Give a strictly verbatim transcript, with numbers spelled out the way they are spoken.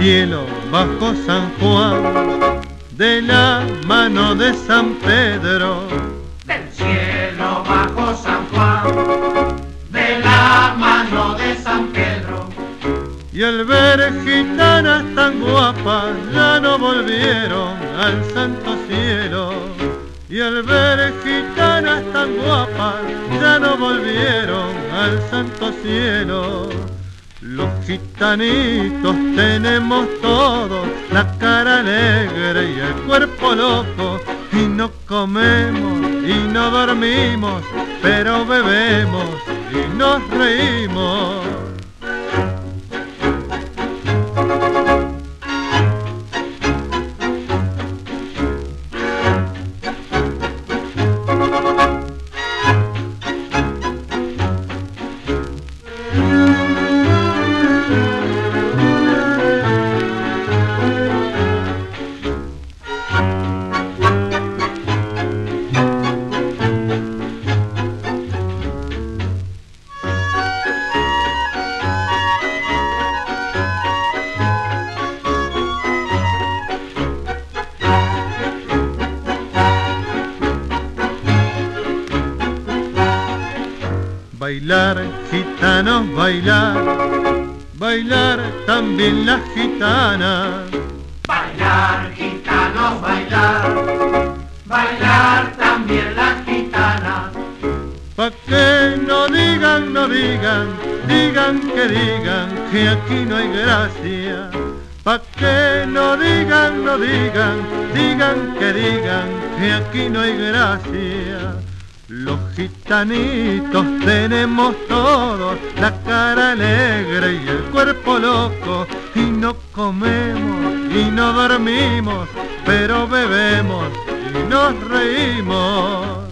cielo bajo San Juan, de la mano de San Pedro. Del cielo bajo San Juan, de la mano de San Pedro. Y al ver gitanas tan guapas ya no volvieron al santo cielo. Y al ver gitanas tan guapas ya no volvieron al santo cielo. Los gitanitos tenemos todos la cara alegre y el cuerpo loco, y no comemos y no dormimos, pero bebemos y nos reímos. Bailar, gitanos, bailar, bailar también las gitanas. Bailar, gitanos, bailar, bailar también las gitanas. Pa' que no digan, no digan, digan que digan que aquí no hay gracia. Pa' que no digan, no digan, digan que digan que aquí no hay gracia. Los gitanitos tenemos todos la cara alegre y el cuerpo loco, y no comemos y no dormimos, pero bebemos y nos reímos.